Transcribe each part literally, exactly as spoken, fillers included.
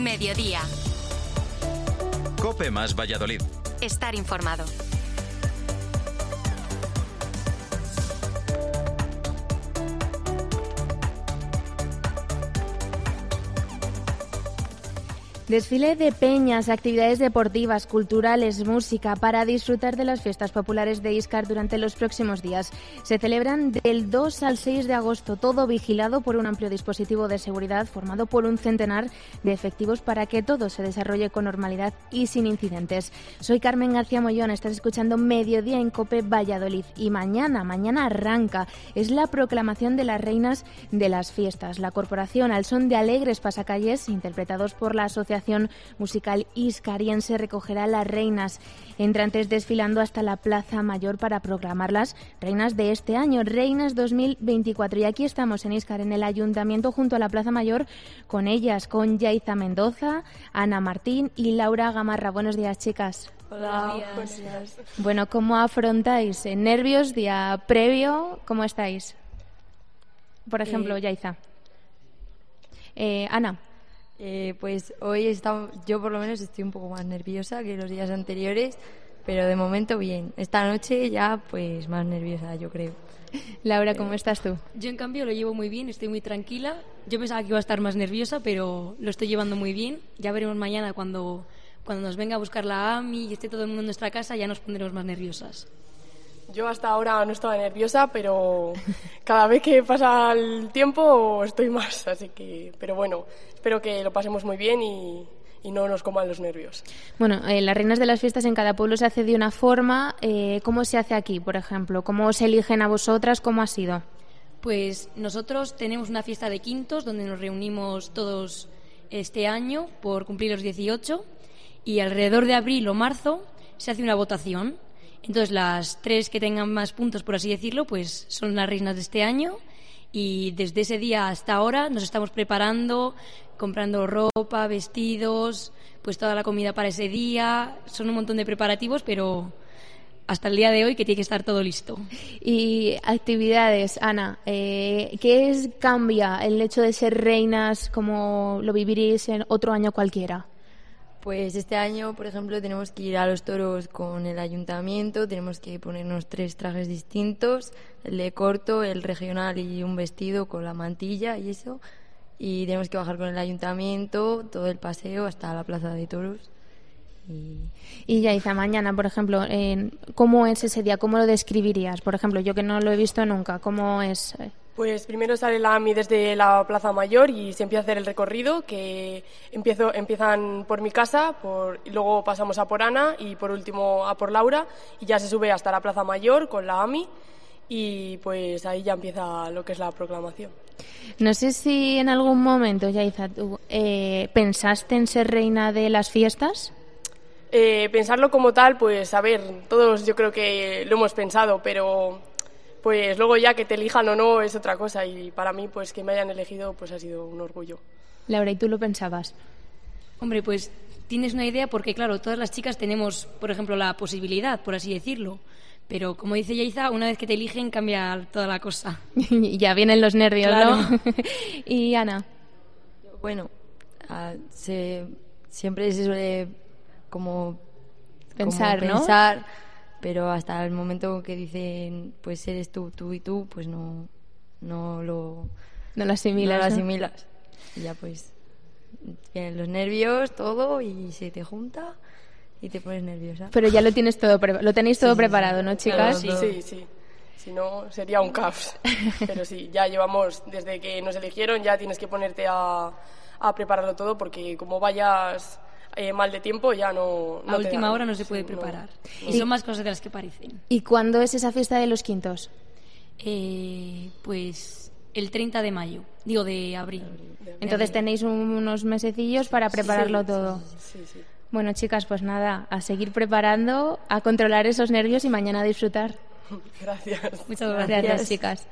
Mediodía. COPE más Valladolid. Estar informado. Desfile de peñas, actividades deportivas, culturales, música para disfrutar de las fiestas populares de Íscar durante los próximos días. Se celebran del dos al seis de agosto, todo vigilado por un amplio dispositivo de seguridad formado por un centenar de efectivos para que todo se desarrolle con normalidad y sin incidentes. Soy Carmen García Mollón, estás escuchando Mediodía en COPE Valladolid y mañana, mañana arranca, es la proclamación de las reinas de las fiestas. La corporación al son de alegres pasacalles interpretados por la Asociación Musical Iscariense recogerá las reinas entrantes desfilando hasta la Plaza Mayor para proclamarlas reinas de este año, reinas dos mil veinticuatro. Y aquí estamos en Íscar, en el Ayuntamiento, junto a la Plaza Mayor, con ellas, con Yaiza Mendoza, Ana Martín y Laura Gamarra. Buenos días, chicas. Hola, buenos días. Bueno, ¿cómo afrontáis? ¿Nervios? ¿Día previo? ¿Cómo estáis? Por ejemplo, eh... Yaiza. Eh, Ana. Eh, pues hoy está, yo por lo menos estoy un poco más nerviosa que los días anteriores, pero de momento bien. Esta noche ya pues más nerviosa, yo creo. Laura, ¿cómo estás tú? Yo en cambio lo llevo muy bien, estoy muy tranquila. Yo pensaba que iba a estar más nerviosa, pero lo estoy llevando muy bien. Ya veremos mañana cuando, cuando nos venga a buscar la A M I y esté todo el mundo en nuestra casa, ya nos pondremos más nerviosas. Yo hasta ahora no estaba nerviosa, pero cada vez que pasa el tiempo estoy más, así que, pero bueno, espero que lo pasemos muy bien y, y no nos coman los nervios. Bueno, eh, las reinas de las fiestas en cada pueblo se hace de una forma. Eh, ¿Cómo se hace aquí, por ejemplo? ¿Cómo os eligen a vosotras? ¿Cómo ha sido? Pues nosotros tenemos una fiesta de quintos donde nos reunimos todos este año por cumplir los dieciocho y alrededor de abril o marzo se hace una votación. Entonces las tres que tengan más puntos, por así decirlo, pues son las reinas de este año y desde ese día hasta ahora nos estamos preparando, comprando ropa, vestidos, pues toda la comida para ese día. Son un montón de preparativos, pero hasta el día de hoy que tiene que estar todo listo. Y actividades, Ana, eh, ¿qué es, cambia el hecho de ser reinas como lo viviréis en otro año cualquiera? Pues este año, por ejemplo, tenemos que ir a los toros con el ayuntamiento, tenemos que ponernos tres trajes distintos, el de corto, el regional y un vestido con la mantilla y eso, y tenemos que bajar con el ayuntamiento todo el paseo hasta la plaza de toros. Y, y Yaiza, mañana, por ejemplo, eh, ¿cómo es ese día? ¿Cómo lo describirías? Por ejemplo, yo que no lo he visto nunca, ¿cómo es? Pues primero sale la A M I desde la Plaza Mayor y se empieza a hacer el recorrido, que empiezo, empiezan por mi casa, por, y luego pasamos a por Ana y por último a por Laura y ya se sube hasta la Plaza Mayor con la A M I y pues ahí ya empieza lo que es la proclamación. No sé si en algún momento, Yaiza, tú eh, pensaste en ser reina de las fiestas. Eh, pensarlo como tal, pues a ver, todos yo creo que lo hemos pensado, pero pues luego ya que te elijan o no es otra cosa y para mí pues que me hayan elegido pues ha sido un orgullo. Laura, ¿y tú lo pensabas? Hombre, pues tienes una idea porque claro, todas las chicas tenemos, por ejemplo, la posibilidad, por así decirlo, pero como dice Yaiza, una vez que te eligen cambia toda la cosa. Y ya vienen los nervios, claro. ¿no? Y Ana. Bueno, uh, se, siempre se suele como pensar, como ¿no? Pensar, pero hasta el momento que dicen pues eres tú, tú y tú, pues no no lo no lo asimilas, no lo ¿no? asimilas. Y ya pues vienen los nervios, todo y se te junta y te pones nerviosa. Pero ya lo tienes todo pre- lo tenéis todo sí, preparado, sí, ¿no, chicas? Claro, sí, sí, sí. Si no sería un caos. Pero sí, ya llevamos desde que nos eligieron, ya tienes que ponerte a a prepararlo todo porque como vayas Eh, mal de tiempo ya no, no a última da, hora no se sí, puede preparar no. y son más cosas de las que parecen. ¿Y cuándo es esa fiesta de los quintos? Eh, pues el treinta de mayo, digo de abril. Entonces tenéis unos mesecillos para prepararlo sí, todo. Sí, sí, sí. Bueno, chicas, pues nada, a seguir preparando, a controlar esos nervios y mañana a disfrutar. Gracias. Muchas gracias, gracias chicas.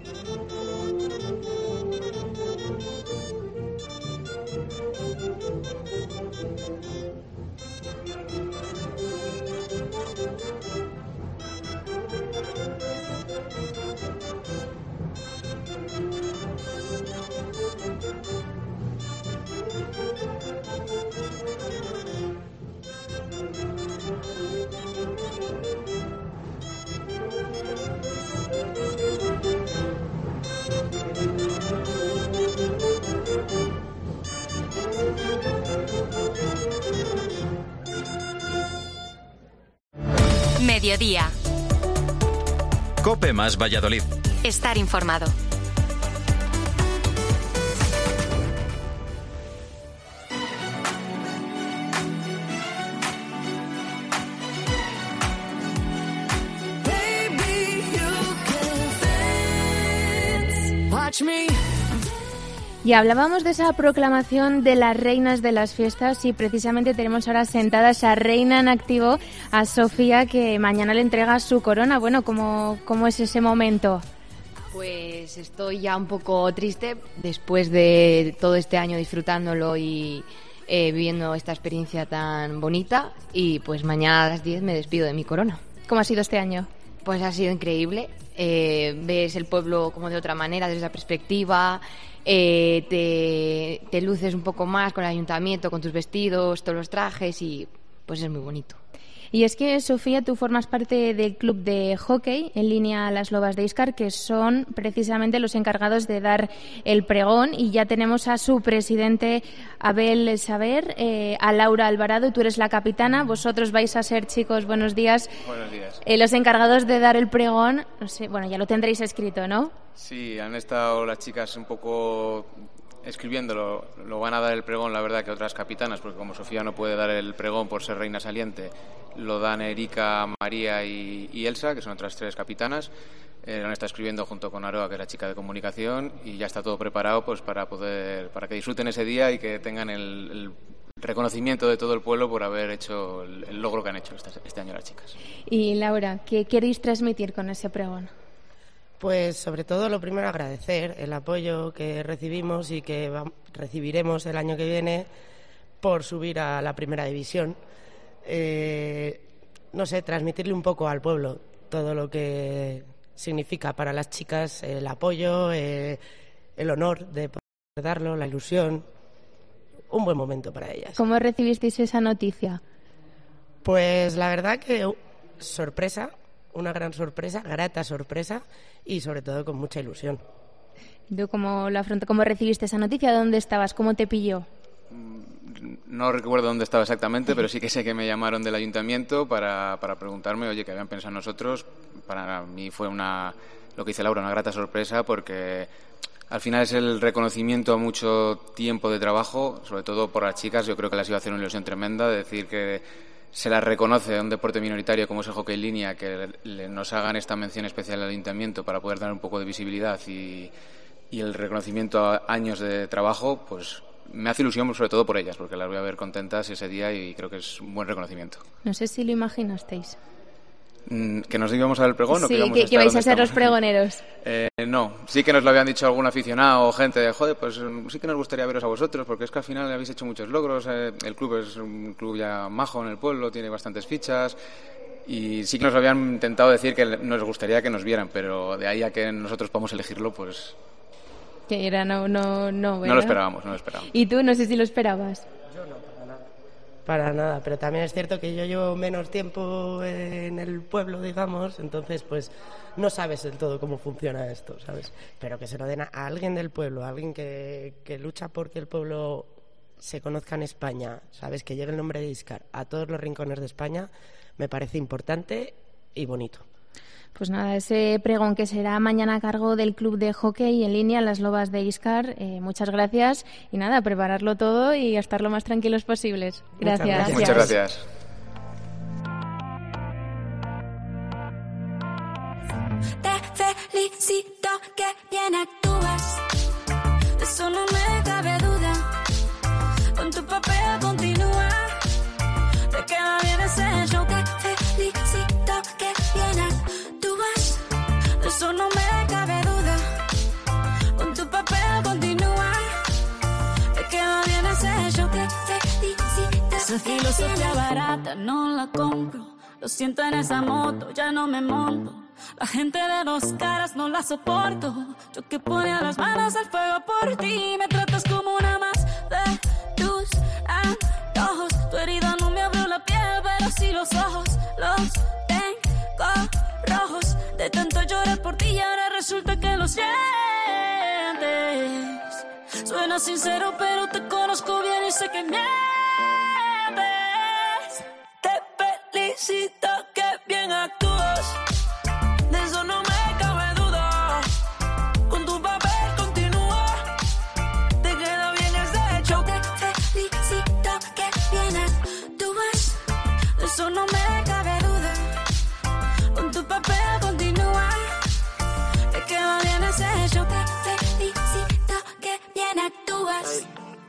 Mediodía. COPE más Valladolid. Estar informado. Y hablábamos de esa proclamación de las reinas de las fiestas y precisamente tenemos ahora sentada esa reina en activo, a Sofía, que mañana le entrega su corona. Bueno, ¿cómo, cómo es ese momento? Pues estoy ya un poco triste después de todo este año disfrutándolo y eh, viviendo esta experiencia tan bonita, y pues mañana a las diez me despido de mi corona. ¿Cómo ha sido este año? Pues ha sido increíble. Eh, ves el pueblo como de otra manera, desde esa perspectiva. Eh, te, te luces un poco más con el ayuntamiento, con tus vestidos, todos los trajes, y pues es muy bonito. Y es que, Sofía, tú formas parte del club de hockey en línea Las Lobas de Íscar, que son precisamente los encargados de dar el pregón, y ya tenemos a su presidente, Abel Saber, eh, a Laura Alvarado, y tú eres la capitana. Vosotros vais a ser, chicos, buenos días. Buenos días. Eh, los encargados de dar el pregón, no sé, bueno, ya lo tendréis escrito, ¿no? Sí, han estado las chicas un poco escribiéndolo. Lo van a dar el pregón, la verdad, que otras capitanas, porque como Sofía no puede dar el pregón por ser reina saliente, lo dan Erika, María y, y Elsa, que son otras tres capitanas. Eh, lo han estado escribiendo junto con Aroa, que es la chica de comunicación, y ya está todo preparado pues para poder para que disfruten ese día y que tengan el, el reconocimiento de todo el pueblo por haber hecho el, el logro que han hecho este, este año las chicas. Y Laura, ¿qué queréis transmitir con ese pregón? Pues sobre todo, lo primero, agradecer el apoyo que recibimos y que va, recibiremos el año que viene por subir a la primera división. Eh, no sé, transmitirle un poco al pueblo todo lo que significa para las chicas el apoyo, eh, el honor de poder darlo, la ilusión. Un buen momento para ellas. ¿Cómo recibisteis esa noticia? Pues la verdad que uh, sorpresa, una gran sorpresa, grata sorpresa, y sobre todo con mucha ilusión. ¿Tú cómo lo afrontó, cómo recibiste esa noticia? ¿Dónde estabas? ¿Cómo te pilló? No recuerdo dónde estaba exactamente, pero sí que sé que me llamaron del ayuntamiento para, para preguntarme, oye, ¿qué habían pensado en nosotros? Para mí fue una, lo que dice Laura, una grata sorpresa, porque al final es el reconocimiento a mucho tiempo de trabajo, sobre todo por las chicas. Yo creo que les iba a hacer una ilusión tremenda de decir que se las reconoce a un deporte minoritario como es el hockey en línea, que le, nos hagan esta mención especial al ayuntamiento para poder dar un poco de visibilidad y, y el reconocimiento a años de trabajo, pues me hace ilusión sobre todo por ellas, porque las voy a ver contentas ese día y creo que es un buen reconocimiento. No sé si lo imaginasteis. ¿Que nos íbamos a dar el pregón? Sí, o que, íbamos que, a que vais a ser estamos? los pregoneros. Eh, no, sí que nos lo habían dicho algún aficionado o gente de, joder, pues sí que nos gustaría veros a vosotros, porque es que al final habéis hecho muchos logros, eh, el club es un club ya majo en el pueblo, tiene bastantes fichas, y sí que nos habían intentado decir que nos gustaría que nos vieran, pero de ahí a que nosotros podamos elegirlo, pues Que era, no, no, no, ¿verdad? no lo esperábamos, no lo esperábamos. ¿Y tú? No sé si lo esperabas. Yo no, para nada. Para nada, pero también es cierto que yo llevo menos tiempo en el pueblo, digamos, entonces pues no sabes del todo cómo funciona esto, ¿sabes? Pero que se lo den a alguien del pueblo, a alguien que, que lucha porque el pueblo se conozca en España, ¿sabes? Que llegue el nombre de Íscar a todos los rincones de España, me parece importante y bonito. Pues nada, ese pregón que será mañana a cargo del club de hockey en línea Las Lobas de Íscar. Eh, muchas gracias y nada, prepararlo todo y estar lo más tranquilos posibles. Gracias. Muchas gracias. Muchas gracias. Te felicito que bien actúas, de eso no me cabe duda. Con tu papel continúa, te queda bien ese show. Te felicito que bien actúas, de eso no me cabe duda. no la compro. Lo siento en esa moto, ya no me monto. La gente de dos caras no la soporto. Yo que ponía las manos al fuego por ti. Me tratas como una más de tus antojos. Tu herida no me abrió la piel, pero sí los ojos. Los tengo rojos. De tanto llorar por ti y ahora resulta que los sientes. Suena sincero, pero te conozco bien y sé que mientes. Te felicito, que bien actúas. De eso no me cabe duda. Con tu papel continúa. Te queda bien ese hecho. Te felicito, que bien actúas. De eso no me cabe duda. Con tu papel continúa. Te queda bien ese hecho. Te felicito, que bien actúas.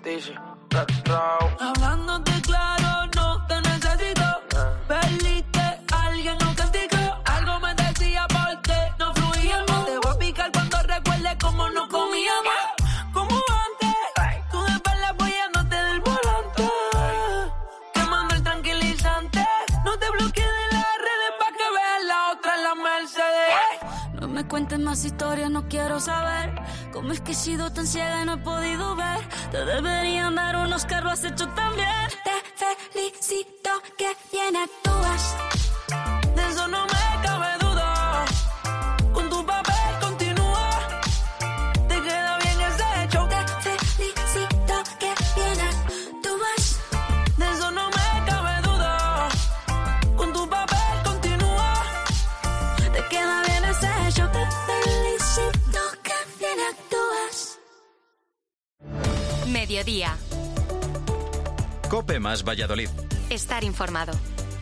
Hablándote claro, no te necesito. Perdiste a alguien, no castigo. Algo me decía porque no fluíamos. Te voy a picar cuando recuerde cómo no comíamos. Como antes, tú de espalda apoyándote del volante. Quemando el tranquilizante. No te bloquees de las redes pa' que veas la otra en la Mercedes. No me cuentes más historias, no quiero saber. Cómo es que he sido tan ciega y no he podido ver. Te deberían dar un Oscar, lo has hecho tan bien. Te felicito, que bien actúas. De eso no me cabe duda. Con tu papel continúa. Te queda bien ese hecho. Te felicito, que bien actúas. De eso no me cabe duda. Con tu papel continúa. Te queda bien ese hecho. Te felicito, que bien actúas. Mediodía. COPE más Valladolid. Estar informado.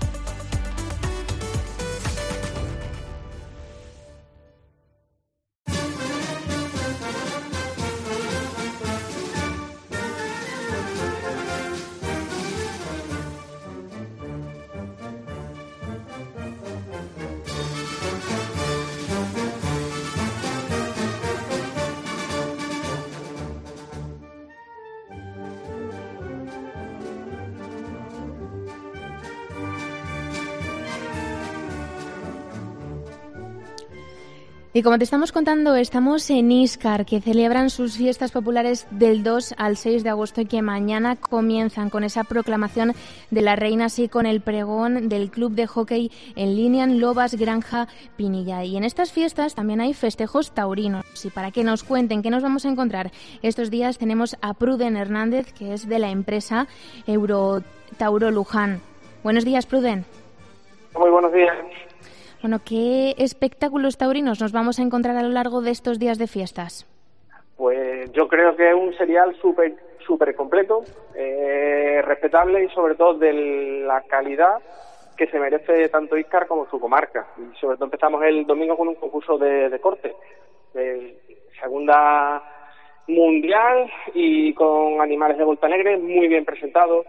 Y como te estamos contando, estamos en Íscar, que celebran sus fiestas populares del dos al seis de agosto y que mañana comienzan con esa proclamación de la reina, así con el pregón del club de hockey en línea Lobas Granja Pinilla. Y en estas fiestas también hay festejos taurinos. Y para que nos cuenten qué nos vamos a encontrar estos días, tenemos a Pruden Hernández, que es de la empresa Eurotauro Luján. Buenos días, Pruden. Muy buenos días. Bueno, ¿qué espectáculos taurinos nos vamos a encontrar a lo largo de estos días de fiestas? Pues yo creo que es un serial súper súper completo, eh, respetable y sobre todo de la calidad que se merece tanto Íscar como su comarca. Y sobre todo empezamos el domingo con un concurso de, de corte, de segunda mundial y con animales de vuelta alegre muy bien presentados.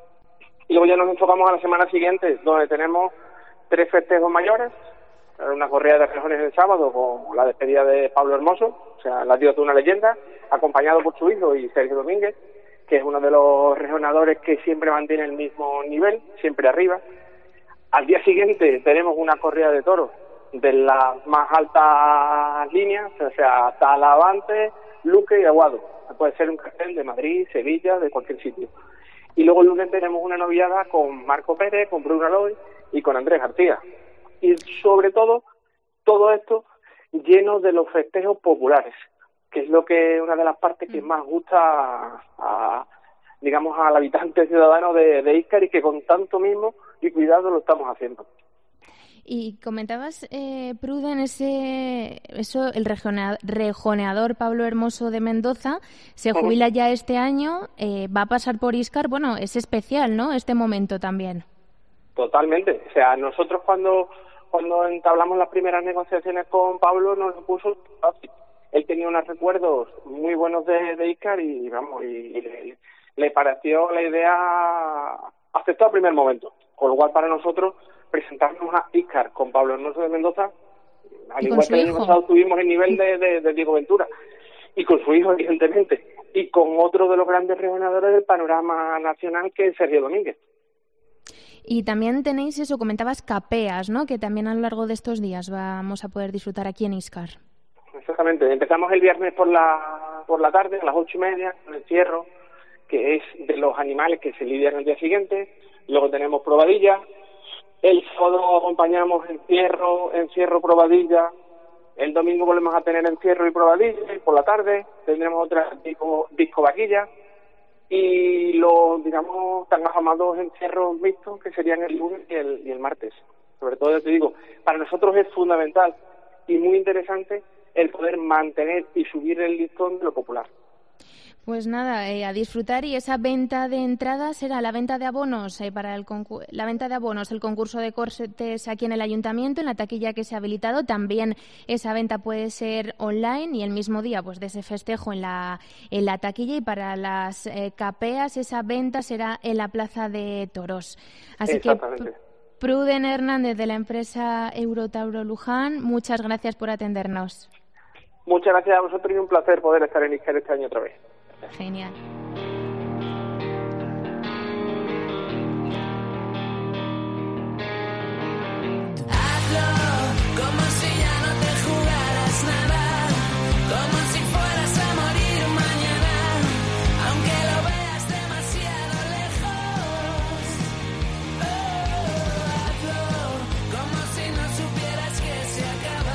Y luego ya nos enfocamos a la semana siguiente, donde tenemos tres festejos mayores, una corrida de rejones el sábado con la despedida de Pablo Hermoso, o sea, el adiós de una leyenda, acompañado por su hijo y Sergio Domínguez, que es uno de los rejonadores que siempre mantiene el mismo nivel, siempre arriba. Al día siguiente tenemos una corrida de toros de las más altas líneas, o sea, Talavante, Luque y Aguado. Puede ser un cartel de Madrid, Sevilla, de cualquier sitio. Y luego el lunes tenemos una noviada con Marco Pérez, con Bruno Aloy y con Andrés García. Y sobre todo, todo esto lleno de los festejos populares, que es lo que una de las partes que más gusta a, a digamos, al habitante ciudadano de, de Íscar y que con tanto mimo y cuidado lo estamos haciendo. Y comentabas, eh, Pruden, ese, eso, el rejonea, rejoneador Pablo Hermoso de Mendoza se jubila ya este año, eh, va a pasar por Íscar. Bueno, es especial, ¿no?, este momento también. Totalmente. O sea, nosotros cuando cuando entablamos las primeras negociaciones con Pablo nos lo puso fácil. Él tenía unos recuerdos muy buenos de, de Íscar y, vamos, y, y le, le pareció la idea, aceptó al primer momento. Con lo cual, para nosotros, presentarnos a Íscar con Pablo Hermoso de Mendoza, al igual que el año pasado tuvimos el nivel de, de, de Diego Ventura, y con su hijo, evidentemente, y con otro de los grandes rejonadores del panorama nacional, que es Sergio Domínguez. Y también tenéis eso, comentabas capeas, ¿no? Que también a lo largo de estos días vamos a poder disfrutar aquí en Íscar. Exactamente, empezamos el viernes por la por la tarde, a las ocho y media, con el cierro, que es de los animales que se lidian el día siguiente. Luego tenemos probadilla. El sábado acompañamos encierro, encierro, probadilla. El domingo volvemos a tener encierro y probadilla. Y por la tarde tendremos otra disco, disco vaquilla. Y los, digamos, tan afamados encierros mixtos que serían el lunes y el, y el martes. Sobre todo, te digo, para nosotros es fundamental y muy interesante el poder mantener y subir el listón de lo popular. Pues nada, eh, a disfrutar. Y esa venta de entradas será la venta de abonos eh, para el concu- la venta de abonos, el concurso de corsetes aquí en el ayuntamiento, en la taquilla que se ha habilitado. También esa venta puede ser online y el mismo día pues de ese festejo en la en la taquilla. Y para las eh, capeas esa venta será en la Plaza de Toros. Así que Pruden Hernández, de la empresa Eurotauro Luján, muchas gracias por atendernos. Muchas gracias a vosotros y un placer poder estar en Íscar este año otra vez. Genial. Hazlo como si ya no te jugaras nada, como si fueras a morir mañana, aunque lo veas demasiado lejos. Oh, hazlo como si no supieras que se acaba,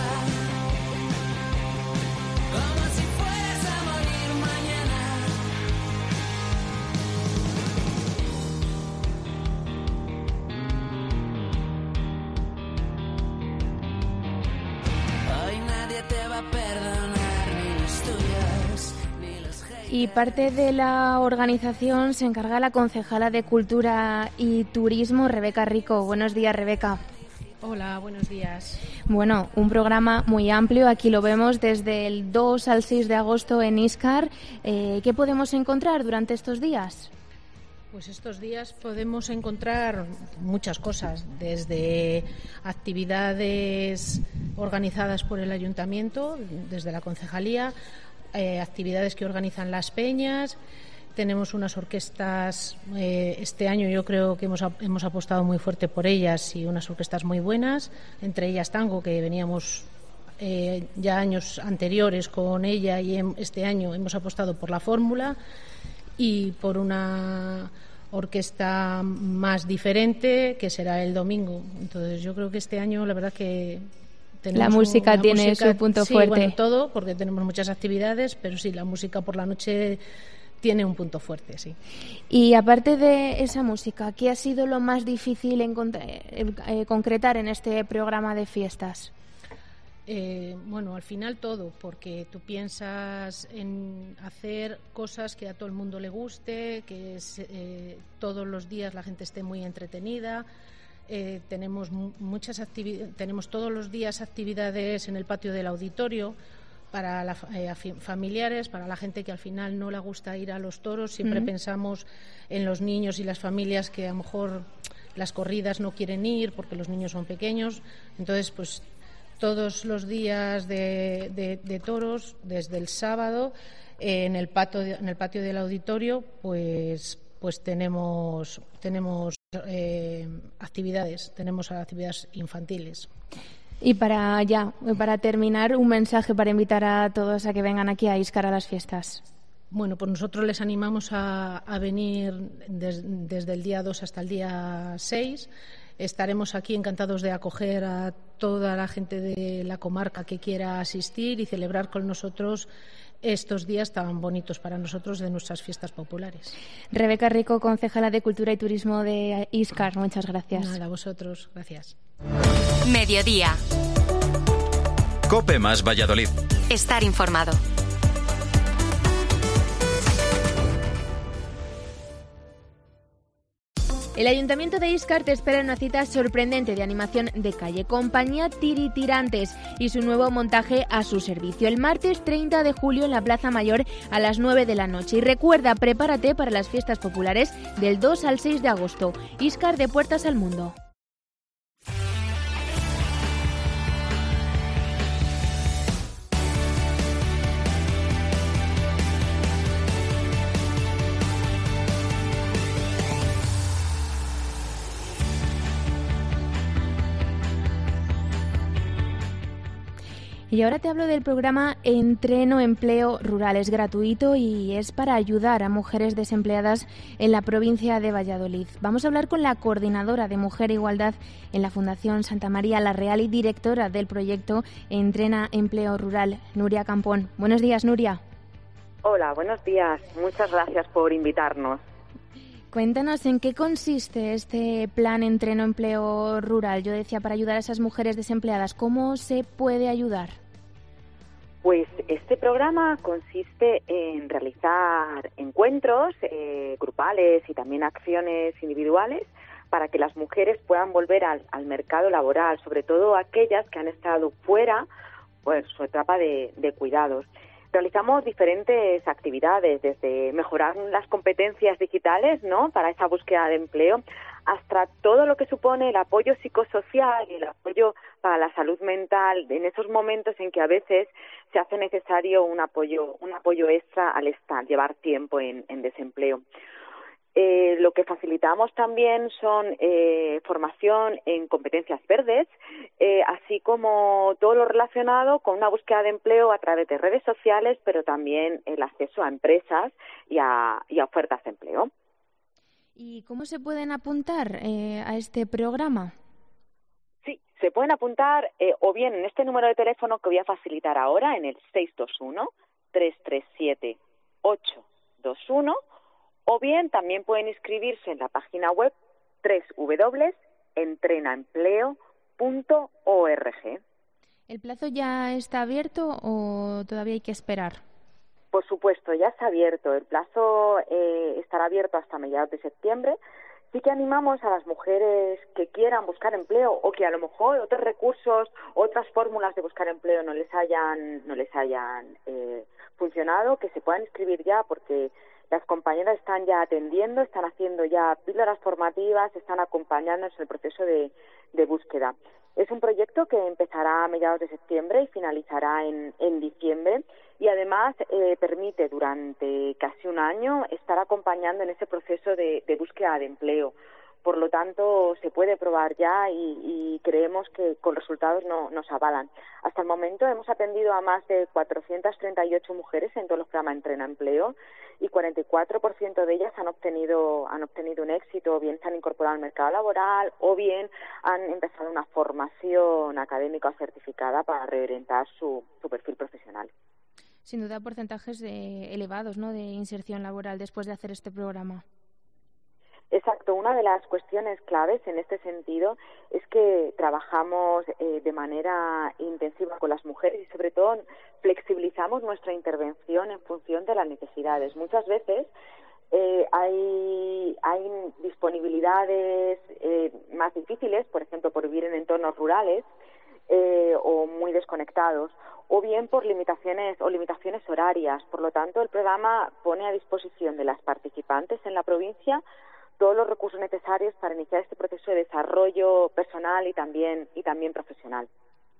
como si fueras a morir mañana. Hoy nadie te va a perdonar, ni los tuyos, ni los haters. Y parte de la organización se encarga la concejala de Cultura y Turismo, Rebeca Rico. Buenos días, Rebeca. Hola, buenos días. Bueno, un programa muy amplio. Aquí lo vemos desde el dos al seis de agosto en Íscar. Eh, ¿Qué podemos encontrar durante estos días? Pues estos días podemos encontrar muchas cosas, desde actividades organizadas por el ayuntamiento, desde la concejalía, eh, actividades que organizan las peñas. Tenemos unas orquestas, eh, este año yo creo que hemos, hemos apostado muy fuerte por ellas, y unas orquestas muy buenas, entre ellas Tango, que veníamos eh, ya años anteriores con ella, y en, este año hemos apostado por la fórmula y por una orquesta más diferente, que será el domingo. Entonces yo creo que este año la verdad que tenemos la música un, la tiene música, su punto sí, fuerte. Bueno, todo, porque tenemos muchas actividades, pero sí, la música por la noche tiene un punto fuerte, sí. Y aparte de esa música, ¿qué ha sido lo más difícil encont- eh, eh, concretar en este programa de fiestas? Eh, bueno, al final todo, porque tú piensas en hacer cosas que a todo el mundo le guste, que es, eh, todos los días la gente esté muy entretenida. Eh, tenemos muchas actividades, tenemos todos los días actividades en el patio del auditorio para la, eh, familiares, para la gente que al final no le gusta ir a los toros. Siempre uh-huh. pensamos en los niños y las familias que a lo mejor las corridas no quieren ir porque los niños son pequeños. Entonces, pues todos los días de, de, de toros, desde el sábado, eh, en el patio en el patio del auditorio, pues pues tenemos tenemos eh, actividades, tenemos actividades infantiles. Y para ya, para terminar, un mensaje para invitar a todos a que vengan aquí a Íscar a las fiestas. Bueno, pues nosotros les animamos a, a venir des, desde el día dos hasta el día seis. Estaremos aquí encantados de acoger a toda la gente de la comarca que quiera asistir y celebrar con nosotros estos días tan bonitos para nosotros de nuestras fiestas populares. Rebeca Rico, concejala de Cultura y Turismo de Íscar, muchas gracias. Nada, a vosotros, gracias. Mediodía. COPE más Valladolid. Estar informado. El Ayuntamiento de Íscar te espera en una cita sorprendente de animación de calle, Compañía Tiritirantes y su nuevo montaje a su servicio, el martes treinta de julio en la Plaza Mayor a las nueve de la noche. Y recuerda, prepárate para las fiestas populares del dos al seis de agosto. Íscar, de puertas al mundo. Y ahora te hablo del programa Entreno Empleo Rural. Es gratuito y es para ayudar a mujeres desempleadas en la provincia de Valladolid. Vamos a hablar con la coordinadora de Mujer e Igualdad en la Fundación Santa María la Real y directora del proyecto Entrena Empleo Rural, Nuria Campón. Buenos días, Nuria. Hola, buenos días. Muchas gracias por invitarnos. Cuéntanos en qué consiste este plan Entreno Empleo Rural. Yo decía, para ayudar a esas mujeres desempleadas, ¿cómo se puede ayudar? Pues este programa consiste en realizar encuentros eh, grupales y también acciones individuales para que las mujeres puedan volver al, al mercado laboral, sobre todo aquellas que han estado fuera por su etapa de, de cuidados. Realizamos diferentes actividades, desde mejorar las competencias digitales, ¿no?, para esa búsqueda de empleo, hasta todo lo que supone el apoyo psicosocial y el apoyo para la salud mental en esos momentos en que a veces se hace necesario un apoyo, un apoyo extra al estar, llevar tiempo en, en desempleo. Eh, lo que facilitamos también son eh, formación en competencias verdes, eh, así como todo lo relacionado con una búsqueda de empleo a través de redes sociales, pero también el acceso a empresas y a, y a ofertas de empleo. ¿Y cómo se pueden apuntar eh, a este programa? Sí, se pueden apuntar eh, o bien en este número de teléfono que voy a facilitar ahora, en el seis dos uno, tres tres siete, ocho dos uno, o bien también pueden inscribirse en la página web doble u doble u doble u punto entrena empleo punto org. ¿El plazo ya está abierto o todavía hay que esperar? Por supuesto, ya está abierto. El plazo eh, estará abierto hasta mediados de septiembre. Sí que animamos a las mujeres que quieran buscar empleo o que a lo mejor otros recursos, otras fórmulas de buscar empleo no les hayan, no les hayan eh, funcionado, que se puedan inscribir ya, porque las compañeras están ya atendiendo, están haciendo ya píldoras formativas, están acompañándonos en el proceso de, de búsqueda. Es un proyecto que empezará a mediados de septiembre y finalizará en, en diciembre, y además eh, permite durante casi un año estar acompañando en ese proceso de, de búsqueda de empleo. Por lo tanto, se puede probar ya y, y creemos que con resultados no, nos avalan. Hasta el momento hemos atendido a más de cuatrocientas treinta y ocho mujeres en todos los programas Entrena Empleo, y cuarenta y cuatro por ciento de ellas han obtenido, han obtenido un éxito, o bien se han incorporado al mercado laboral, o bien han empezado una formación académica o certificada para reorientar su, su perfil profesional. Sin duda, porcentajes de, elevados, ¿no?, de inserción laboral después de hacer este programa. Exacto. Una de las cuestiones claves en este sentido es que trabajamos eh, de manera intensiva con las mujeres y, sobre todo, flexibilizamos nuestra intervención en función de las necesidades. Muchas veces eh, hay, hay disponibilidades eh, más difíciles, por ejemplo, por vivir en entornos rurales eh, o muy desconectados, o bien por limitaciones o limitaciones horarias. Por lo tanto, el programa pone a disposición de las participantes en la provincia todos los recursos necesarios para iniciar este proceso de desarrollo personal y también y también profesional.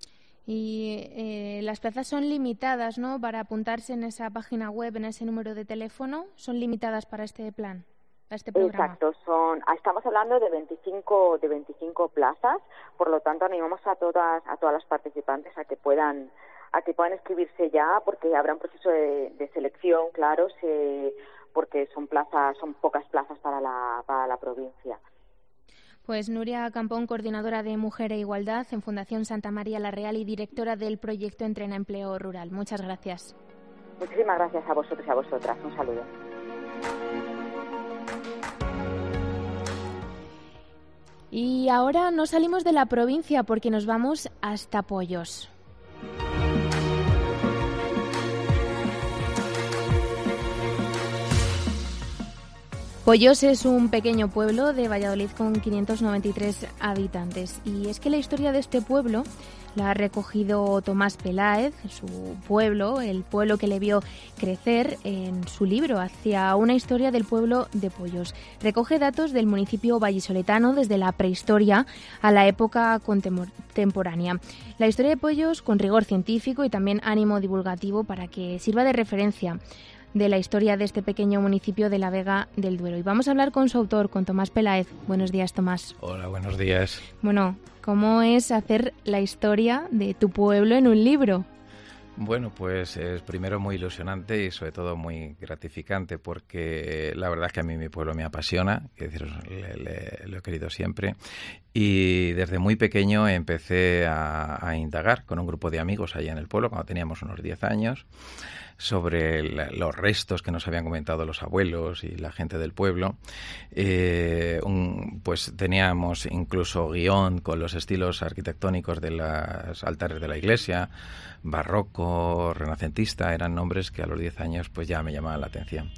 Y eh, las plazas son limitadas, ¿no?, para apuntarse en esa página web, en ese número de teléfono, son limitadas para este plan, para este programa. Exacto, son, estamos hablando de veinticinco de veinticinco plazas, por lo tanto animamos a todas a todas las participantes a que puedan a que puedan inscribirse ya, porque habrá un proceso de, de selección, claro, se, porque son plazas, son pocas plazas para la para la provincia. Pues Nuria Campón, coordinadora de Mujer e Igualdad en Fundación Santa María la Real y directora del proyecto Entrena Empleo Rural. Muchas gracias. Muchísimas gracias a vosotros y a vosotras. Un saludo. Y ahora no salimos de la provincia porque nos vamos hasta Pollos. Pollos es un pequeño pueblo de Valladolid con quinientos noventa y tres habitantes. Y es que la historia de este pueblo la ha recogido Tomás Peláez, su pueblo, el pueblo que le vio crecer, en su libro Hacia una historia del pueblo de Pollos. Recoge datos del municipio vallisoletano desde la prehistoria a la época contemporánea. La historia de Pollos con rigor científico y también ánimo divulgativo para que sirva de referencia de la historia de este pequeño municipio de la Vega del Duero. Y vamos a hablar con su autor, con Tomás Peláez. Buenos días, Tomás. Hola, buenos días. Bueno, ¿cómo es hacer la historia de tu pueblo en un libro? Bueno, pues es primero muy ilusionante y sobre todo muy gratificante porque la verdad es que a mí mi pueblo me apasiona, es decir, le, le, lo he querido siempre y desde muy pequeño empecé a, a indagar con un grupo de amigos allá en el pueblo cuando teníamos unos diez años sobre la, los restos que nos habían comentado los abuelos y la gente del pueblo. Eh, un, pues teníamos incluso guión con los estilos arquitectónicos de los altares de la iglesia, barroco, renacentista, eran nombres que a los diez años pues ya me llamaban la atención.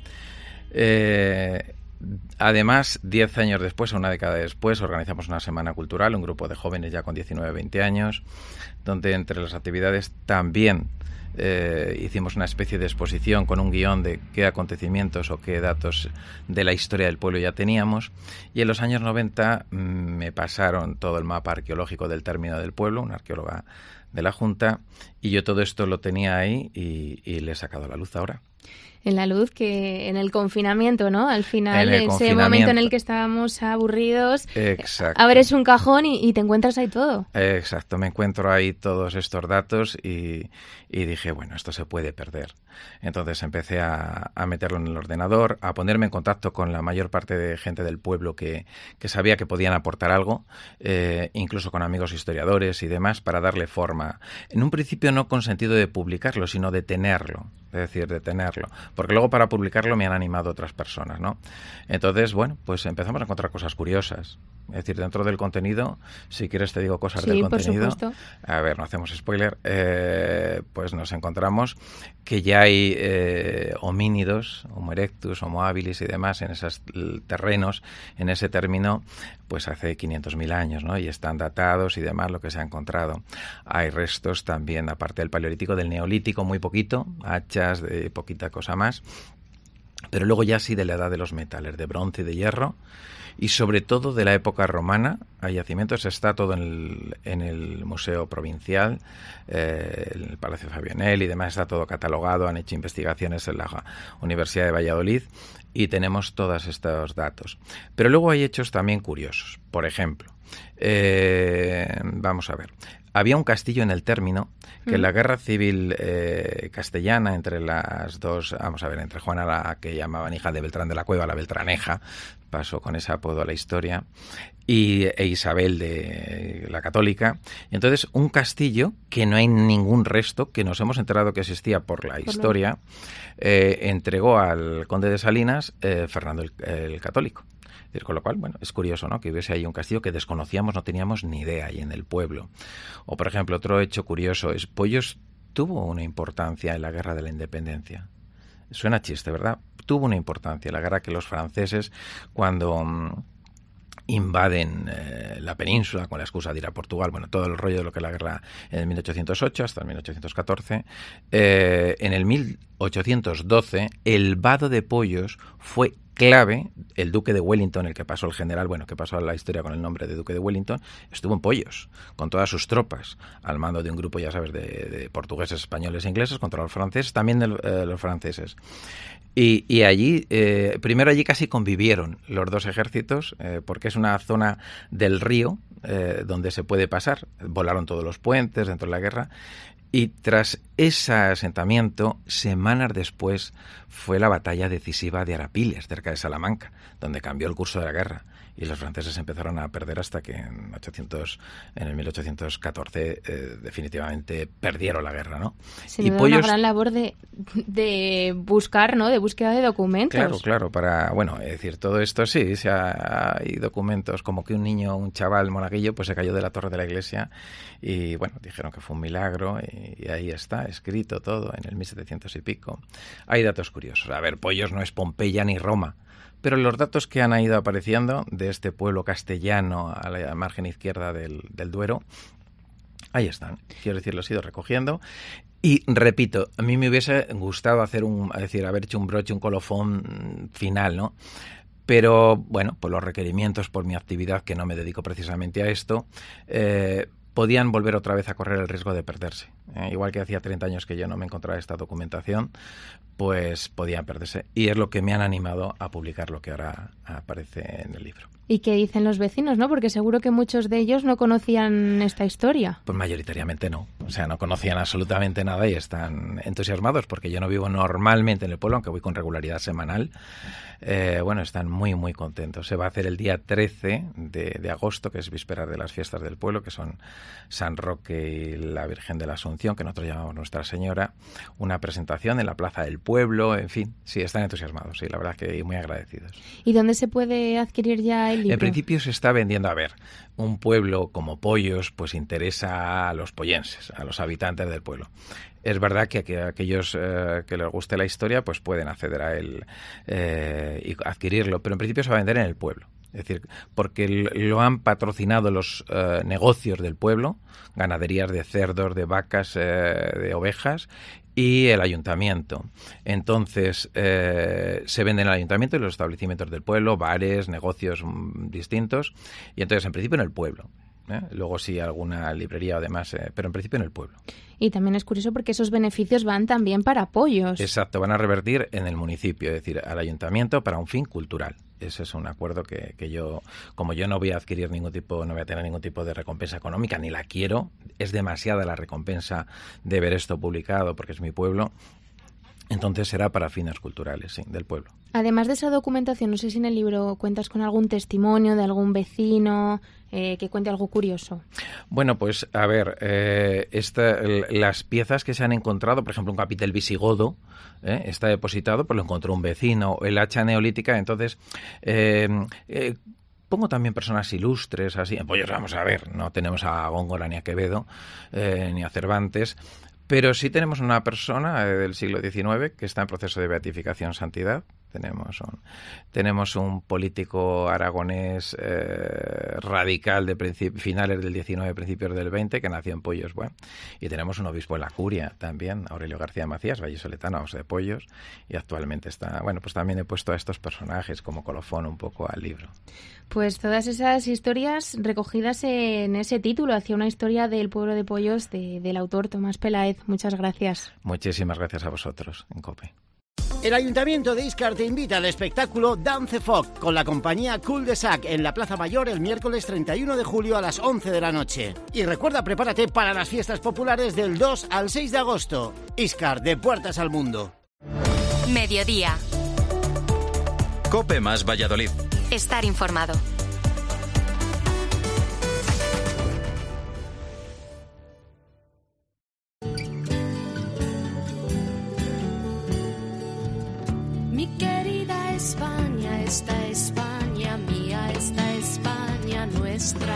Eh, Además, diez años después, o una década después, organizamos una semana cultural, un grupo de jóvenes ya con diecinueve, veinte años, donde entre las actividades también eh, hicimos una especie de exposición con un guión de qué acontecimientos o qué datos de la historia del pueblo ya teníamos. Y en los años noventa mmm, me pasaron todo el mapa arqueológico del término del pueblo, una arqueóloga de la Junta, y yo todo esto lo tenía ahí y, y le he sacado a la luz ahora. En la luz, que en el confinamiento, ¿no? Al final, ese momento en el que estábamos aburridos, exacto, abres un cajón y, y te encuentras ahí todo. Exacto, me encuentro ahí todos estos datos y, y dije, bueno, esto se puede perder. Entonces empecé a, a meterlo en el ordenador, a ponerme en contacto con la mayor parte de gente del pueblo que, que sabía que podían aportar algo, eh, incluso con amigos historiadores y demás, para darle forma. En un principio no con sentido de publicarlo, sino de tenerlo, es decir, de tenerlo. Porque luego para publicarlo me han animado otras personas, ¿no? Entonces, bueno, pues empezamos a encontrar cosas curiosas. Es decir, dentro del contenido, si quieres te digo cosas sí, del contenido. Por supuesto. A ver, no hacemos spoiler. Eh, pues nos encontramos que ya hay eh, homínidos, Homo erectus, Homo habilis y demás en esos terrenos, en ese término, pues hace quinientos mil años, ¿no? Y están datados y demás lo que se ha encontrado. Hay restos también, aparte del paleolítico, del neolítico, muy poquito, hachas de poquita cosa más, pero luego ya sí de la edad de los metales, de bronce y de hierro, y sobre todo de la época romana. Hay yacimientos, está todo en el, en el Museo Provincial, eh, en el Palacio Fabionel y demás, está todo catalogado, han hecho investigaciones en la Universidad de Valladolid y tenemos todos estos datos. Pero luego hay hechos también curiosos. Por ejemplo, eh, vamos a ver, había un castillo en el término que en la guerra civil eh, castellana entre las dos, vamos a ver, entre Juana, la que llamaban hija de Beltrán de la Cueva, la Beltraneja, pasó con ese apodo a la historia, y e Isabel de la Católica. Y entonces un castillo que no hay ningún resto, que nos hemos enterado que existía por la por historia, eh, entregó al conde de Salinas eh, Fernando el, el Católico. Con lo cual, bueno, es curioso, ¿no?, que hubiese ahí un castillo que desconocíamos, no teníamos ni idea ahí en el pueblo. O, por ejemplo, otro hecho curioso es Pollos tuvo una importancia en la Guerra de la Independencia. Suena chiste, ¿verdad? Tuvo una importancia en la guerra que los franceses, cuando um, invaden eh, la península con la excusa de ir a Portugal, bueno, todo el rollo de lo que es la guerra en el mil ochocientos ocho hasta el mil ochocientos catorce, eh, en el mil ochocientos doce el vado de Pollos fue clave. El duque de Wellington, el que pasó el general, bueno, que pasó a la historia con el nombre de duque de Wellington, estuvo en Pollos, con todas sus tropas, al mando de un grupo, ya sabes, de, de portugueses, españoles e ingleses, contra los franceses, también de eh, los franceses. Y, y allí, eh, primero allí casi convivieron los dos ejércitos, eh, porque es una zona del río eh, donde se puede pasar. Volaron todos los puentes dentro de la guerra. Y tras ese asentamiento, semanas después, fue la batalla decisiva de Arapiles, cerca de Salamanca, donde cambió el curso de la guerra. Y los franceses empezaron a perder hasta que en, ochocientos, en el mil ochocientos catorce eh, definitivamente perdieron la guerra, ¿no? Sin duda, Pollos, una gran labor de, de buscar, ¿no?, de búsqueda de documentos. Claro, claro, para, bueno, es decir, todo esto sí, sí hay documentos como que un niño, un chaval monaguillo, pues se cayó de la torre de la iglesia y, bueno, dijeron que fue un milagro y, y ahí está, escrito todo en el mil setecientos y pico. Hay datos curiosos. A ver, Pollos no es Pompeya ni Roma, pero los datos que han ido apareciendo de este pueblo castellano a la margen izquierda del, del Duero, ahí están. Quiero decir, los he ido recogiendo. Y repito, a mí me hubiese gustado hacer un, es decir, haber hecho un broche, un colofón final, ¿no? Pero, bueno, por los requerimientos, por mi actividad, que no me dedico precisamente a esto, eh, podían volver otra vez a correr el riesgo de perderse. Eh, igual que hacía treinta años que yo no me encontraba esta documentación, pues podían perderse. Y es lo que me han animado a publicar lo que ahora aparece en el libro. ¿Y qué dicen los vecinos, no? Porque seguro que muchos de ellos no conocían esta historia. Pues mayoritariamente no. O sea, no conocían absolutamente nada y están entusiasmados porque yo no vivo normalmente en el pueblo, aunque voy con regularidad semanal. Eh, bueno, están muy, muy contentos. Se va a hacer el día trece de, de agosto, que es víspera de las fiestas del pueblo, que son San Roque y la Virgen de la Asunción, que nosotros llamamos Nuestra Señora. Una presentación en la Plaza del Pueblo, en fin. Sí, están entusiasmados, sí, la verdad que muy agradecidos. ¿Y dónde se puede adquirir ya el libro? En principio se está vendiendo, a ver, un pueblo como Pollos pues interesa a los pollenses, a los habitantes del pueblo. Es verdad que, que aquellos eh, que les guste la historia pues pueden acceder a él eh, y adquirirlo, pero en principio se va a vender en el pueblo. Es decir, porque lo han patrocinado los eh, negocios del pueblo, ganaderías de cerdos, de vacas, eh, de ovejas, y el ayuntamiento. Entonces, eh, se vende en el ayuntamiento y los establecimientos del pueblo, bares, negocios mmm, distintos, y entonces, en principio, en el pueblo. ¿eh? Luego sí alguna librería o demás, eh, pero en principio en el pueblo. Y también es curioso porque esos beneficios van también para Pollos. Exacto, van a revertir en el municipio, es decir, al ayuntamiento para un fin cultural. Ese es un acuerdo que, que yo, como yo no voy a adquirir ningún tipo, no voy a tener ningún tipo de recompensa económica, ni la quiero, es demasiada la recompensa de ver esto publicado porque es mi pueblo. Entonces será para fines culturales, sí, del pueblo. Además de esa documentación, no sé si en el libro cuentas con algún testimonio de algún vecino eh, que cuente algo curioso. Bueno, pues a ver, eh, esta, las piezas que se han encontrado, por ejemplo, un capitel visigodo, eh, está depositado, pues lo encontró un vecino, el hacha neolítica, entonces... Eh, eh, Pongo también personas ilustres, así. Pues vamos a ver, no tenemos a Góngora ni a Quevedo, eh, ni a Cervantes, pero sí tenemos una persona eh, del siglo diecinueve que está en proceso de beatificación santidad. Tenemos un, tenemos un político aragonés eh, radical de principi- finales del diecinueve, principios del veinte, que nació en Pollos. Bueno, y tenemos un obispo en la curia también, Aurelio García Macías, vallisoletano, de Pollos, y actualmente está... Bueno, pues también he puesto a estos personajes como colofón un poco al libro. Pues todas esas historias recogidas en ese título, hacia una historia del pueblo de Pollos, de, del autor Tomás Peláez. Muchas gracias. Muchísimas gracias a vosotros, en COPE. El Ayuntamiento de Íscar te invita al espectáculo Dance Folk con la compañía Cul de Sac en la Plaza Mayor el miércoles treinta y uno de julio a las once de la noche. Y recuerda, prepárate para las fiestas populares del dos al seis de agosto. Íscar, de puertas al mundo. Mediodía. COPE más Valladolid. Estar informado. Mi querida España, esta España mía, esta España nuestra.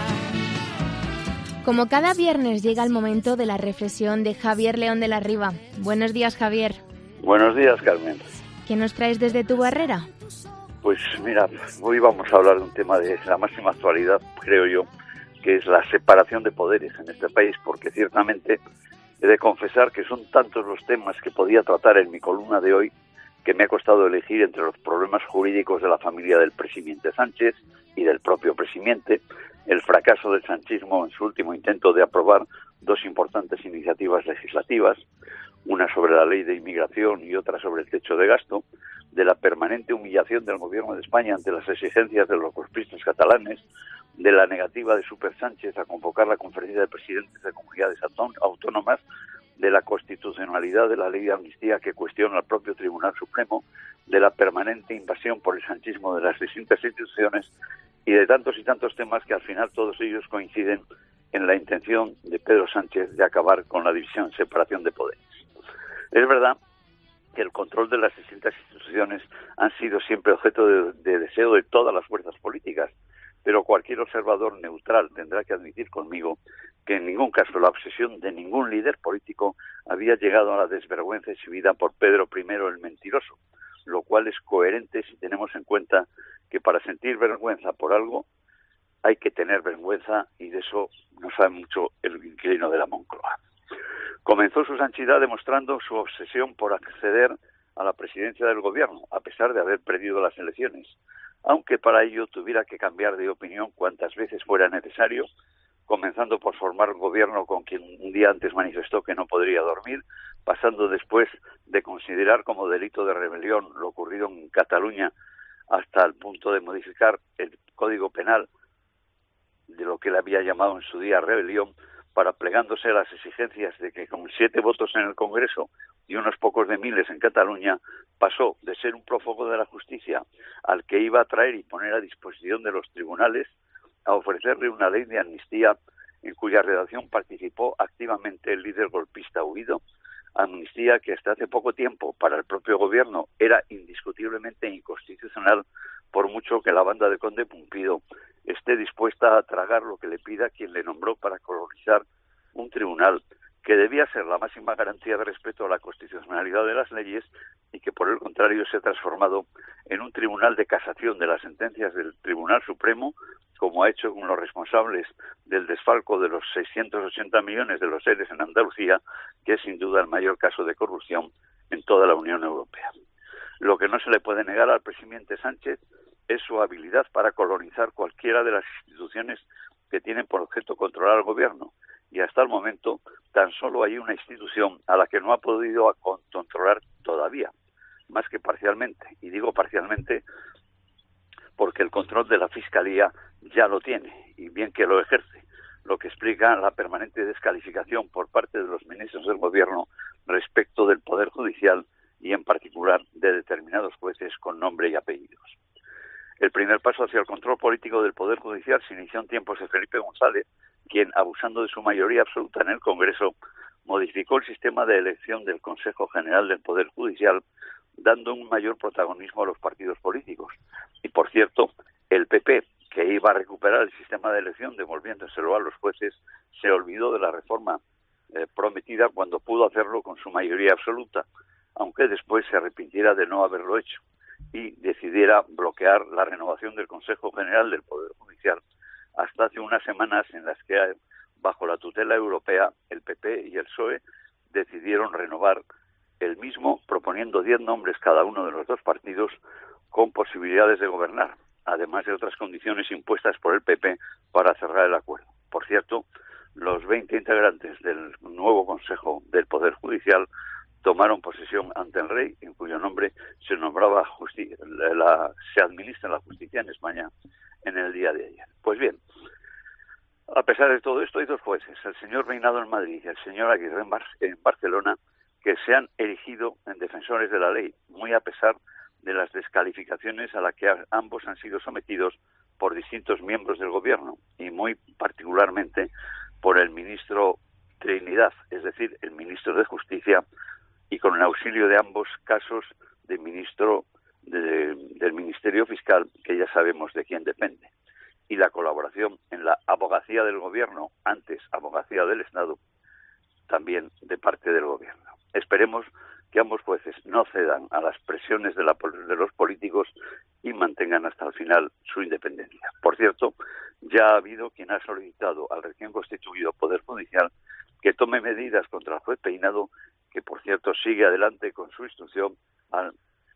Como cada viernes llega el momento de la reflexión de Javier León de la Riva. Buenos días, Javier. Buenos días, Carmen. ¿Qué nos traes desde tu barrera? Pues mira, hoy vamos a hablar de un tema de la máxima actualidad, creo yo, que es la separación de poderes en este país, porque ciertamente he de confesar que son tantos los temas que podía tratar en mi columna de hoy que me ha costado elegir entre los problemas jurídicos de la familia del presidente Sánchez y del propio presidente, el fracaso del sanchismo en su último intento de aprobar dos importantes iniciativas legislativas, una sobre la ley de inmigración y otra sobre el techo de gasto, de la permanente humillación del gobierno de España ante las exigencias de los golpistas catalanes, de la negativa de Super Sánchez a convocar la conferencia de presidentes de comunidades autónomas, de la constitucionalidad de la ley de amnistía que cuestiona el propio Tribunal Supremo, de la permanente invasión por el sanchismo de las distintas instituciones y de tantos y tantos temas que al final todos ellos coinciden en la intención de Pedro Sánchez de acabar con la división, separación de poderes. Es verdad que el control de las distintas instituciones han sido siempre objeto de, de deseo de todas las fuerzas políticas, pero cualquier observador neutral tendrá que admitir conmigo que en ningún caso la obsesión de ningún líder político había llegado a la desvergüenza exhibida por Pedro primero el Mentiroso, lo cual es coherente si tenemos en cuenta que para sentir vergüenza por algo hay que tener vergüenza, y de eso no sabe mucho el inquilino de la Moncloa. Comenzó su santidad demostrando su obsesión por acceder a la presidencia del gobierno, a pesar de haber perdido las elecciones, aunque para ello tuviera que cambiar de opinión cuantas veces fuera necesario, comenzando por formar un gobierno con quien un día antes manifestó que no podría dormir, pasando después de considerar como delito de rebelión lo ocurrido en Cataluña hasta el punto de modificar el Código Penal de lo que él había llamado en su día rebelión, para plegándose a las exigencias de que con siete votos en el Congreso y unos pocos de miles en Cataluña, pasó de ser un prófugo de la justicia al que iba a traer y poner a disposición de los tribunales a ofrecerle una ley de amnistía en cuya redacción participó activamente el líder golpista huido, amnistía que hasta hace poco tiempo para el propio gobierno era indiscutiblemente inconstitucional, por mucho que la banda de Conde Pumpido esté dispuesta a tragar lo que le pida quien le nombró para colonizar un tribunal que debía ser la máxima garantía de respeto a la constitucionalidad de las leyes y que por el contrario se ha transformado en un tribunal de casación de las sentencias del Tribunal Supremo, como ha hecho con los responsables del desfalco de los seiscientos ochenta millones de los seres en Andalucía, que es sin duda el mayor caso de corrupción en toda la Unión Europea. Lo que no se le puede negar al presidente Sánchez es su habilidad para colonizar cualquiera de las instituciones que tienen por objeto controlar al gobierno, y hasta el momento tan solo hay una institución a la que no ha podido controlar todavía, más que parcialmente, y digo parcialmente porque el control de la Fiscalía ya lo tiene, y bien que lo ejerce, lo que explica la permanente descalificación por parte de los ministros del Gobierno respecto del Poder Judicial y en particular de determinados jueces con nombre y apellidos. El primer paso hacia el control político del Poder Judicial se inició en tiempos de Felipe González, quien, abusando de su mayoría absoluta en el Congreso, modificó el sistema de elección del Consejo General del Poder Judicial, dando un mayor protagonismo a los partidos políticos. Y, por cierto, el P P, que iba a recuperar el sistema de elección devolviéndoselo a los jueces, se olvidó de la reforma eh, prometida cuando pudo hacerlo con su mayoría absoluta, aunque después se arrepintiera de no haberlo hecho y decidiera bloquear la renovación del Consejo General del Poder Judicial hasta hace unas semanas en las que, bajo la tutela europea, el P P y el P S O E decidieron renovar el mismo, proponiendo diez nombres cada uno de los dos partidos con posibilidades de gobernar, además de otras condiciones impuestas por el P P para cerrar el acuerdo. Por cierto, los veinte integrantes del nuevo Consejo del Poder Judicial tomaron posesión ante el rey, en cuyo nombre se nombraba justi- la, se administra la justicia en España en el día de ayer. Pues bien, a pesar de todo esto, hay dos jueces, el señor Reinado en Madrid y el señor Aguirre en, Bar- en Barcelona, que se han erigido en defensores de la ley, muy a pesar de las descalificaciones a las que a- ambos han sido sometidos por distintos miembros del gobierno, y muy particularmente por el ministro Trinidad, es decir, el ministro de Justicia, y con el auxilio de ambos casos del ministro de, del Ministerio Fiscal, que ya sabemos de quién depende, y la colaboración en la abogacía del gobierno, antes abogacía del Estado, también de parte del gobierno. Esperemos que ambos jueces no cedan a las presiones de, la, de los políticos y mantengan hasta el final su independencia. Por cierto, ya ha habido quien ha solicitado al recién constituido Poder Judicial que tome medidas contra el juez Peinado, que por cierto sigue adelante con su instrucción a,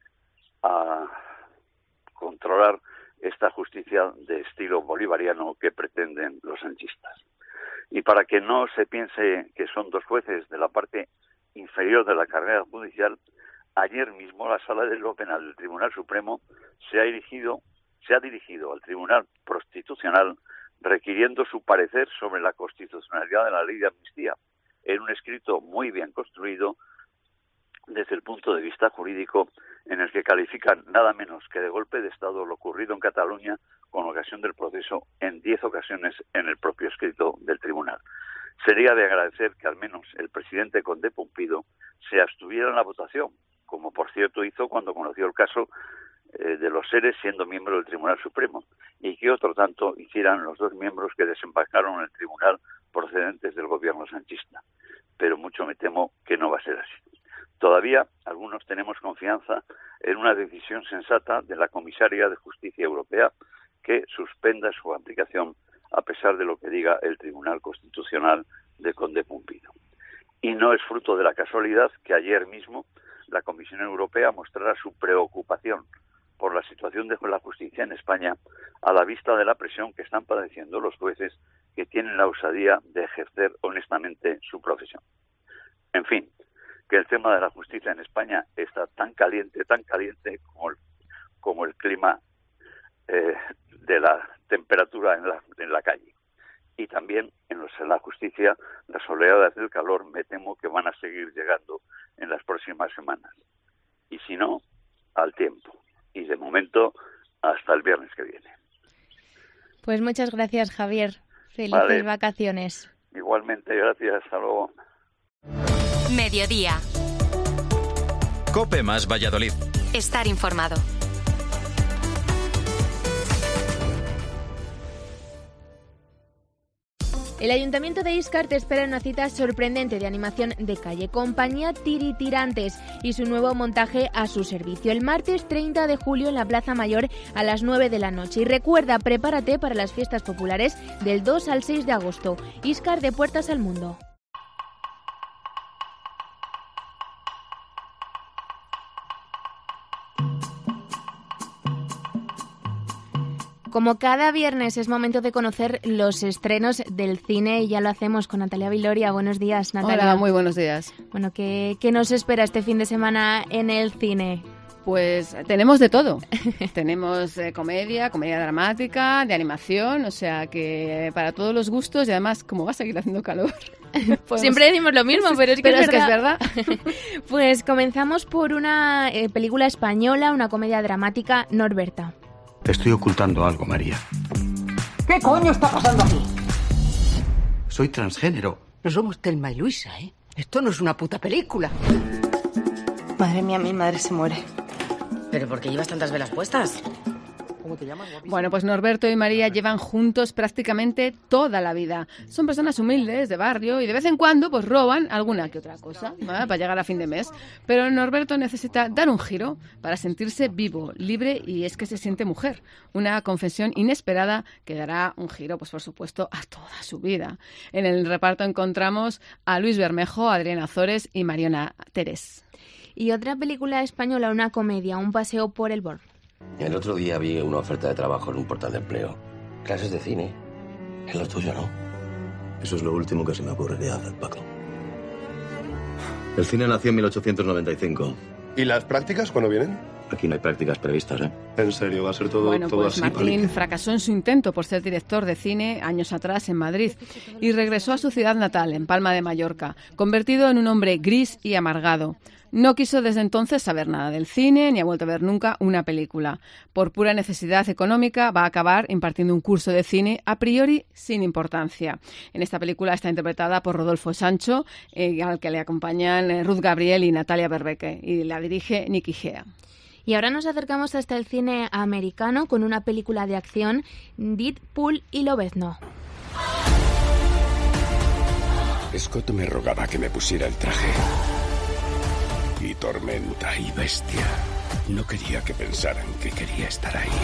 a controlar esta justicia de estilo bolivariano que pretenden los sanchistas. Y para que no se piense que son dos jueces de la parte inferior de la carrera judicial, ayer mismo la Sala de lo Penal del Tribunal Supremo se ha dirigido, se ha dirigido al Tribunal Constitucional requiriendo su parecer sobre la constitucionalidad de la ley de amnistía, en un escrito muy bien construido desde el punto de vista jurídico, en el que califican nada menos que de golpe de Estado lo ocurrido en Cataluña con ocasión del proceso en diez ocasiones en el propio escrito del tribunal. Sería de agradecer que al menos el presidente Conde Pumpido se abstuviera en la votación, como por cierto hizo cuando conoció el caso eh, de los seres siendo miembro del Tribunal Supremo, y que otro tanto hicieran los dos miembros que desembarcaron en el tribunal procedentes del gobierno sanchista. Pero mucho me temo que no va a ser así. Todavía algunos tenemos confianza en una decisión sensata de la comisaria de Justicia Europea que suspenda su aplicación a pesar de lo que diga el Tribunal Constitucional de Conde Pumpido. Y no es fruto de la casualidad que ayer mismo la Comisión Europea mostrara su preocupación por la situación de la justicia en España a la vista de la presión que están padeciendo los jueces que tienen la osadía de ejercer honestamente su profesión. En fin, que el tema de la justicia en España está tan caliente, tan caliente como el, como el clima eh, de la temperatura en la, en la calle. Y también en, los, en la justicia, las oleadas del calor me temo que van a seguir llegando en las próximas semanas. Y si no, al tiempo. Y de momento, hasta el viernes que viene. Pues muchas gracias, Javier. Felices Vale. vacaciones. Igualmente, gracias. Hasta luego. Mediodía. Cope más Valladolid. Estar informado. El Ayuntamiento de Íscar te espera en una cita sorprendente de animación de calle, compañía Tiritirantes y su nuevo montaje a su servicio el martes treinta de julio en la Plaza Mayor a las nueve de la noche. Y recuerda, prepárate para las fiestas populares del dos al seis de agosto. Íscar, de puertas al mundo. Como cada viernes es momento de conocer los estrenos del cine y ya lo hacemos con Natalia Viloria. Buenos días, Natalia. Hola, muy buenos días. Bueno, ¿qué, qué nos espera este fin de semana en el cine? Pues tenemos de todo. Tenemos eh, comedia, comedia dramática, de animación, o sea que para todos los gustos y además como va a seguir haciendo calor. Podemos... Siempre decimos lo mismo, pero es que, pero es, es, que es verdad. Pues comenzamos por una eh, película española, una comedia dramática, Norberta. Te estoy ocultando algo, María. ¿Qué coño está pasando aquí? Soy transgénero. No somos Thelma y Luisa, ¿eh? Esto no es una puta película. Madre mía, mi madre se muere. ¿Pero por qué llevas tantas velas puestas? ¿Cómo te llamas, guapísima? Bueno, pues Norberto y María llevan juntos prácticamente toda la vida. Son personas humildes, de barrio, y de vez en cuando pues roban alguna que otra cosa, ¿vale? Para llegar a fin de mes. Pero Norberto necesita dar un giro para sentirse vivo, libre, y es que se siente mujer. Una confesión inesperada que dará un giro, pues por supuesto, a toda su vida. En el reparto encontramos a Luis Bermejo, Adriana Ozores y Mariona Terés. Y otra película española, una comedia, Un paseo por el Born. El otro día vi una oferta de trabajo en un portal de empleo. Clases de cine. Es lo tuyo, ¿no? Eso es lo último que se me ocurriría hacer, Paco. El cine nació en mil ochocientos noventa y cinco. ¿Y las prácticas cuándo vienen? Aquí no hay prácticas previstas, ¿eh? En serio, va a ser todo, bueno, todo pues así. Martín palique. fracasó en su intento por ser director de cine años atrás en Madrid y regresó a su ciudad natal, en Palma de Mallorca, convertido en un hombre gris y amargado. No quiso desde entonces saber nada del cine ni ha vuelto a ver nunca una película. Por pura necesidad económica va a acabar impartiendo un curso de cine a priori sin importancia. En esta película está interpretada por Rodolfo Sancho, eh, al que le acompañan eh, Ruth Gabriel y Natalia Berbeque, y la dirige Nicky Gea. Y ahora nos acercamos hasta el cine americano con una película de acción, Deadpool y Lobezno. Scott me rogaba que me pusiera el traje. Y Tormenta y Bestia. No quería que pensaran que quería estar ahí.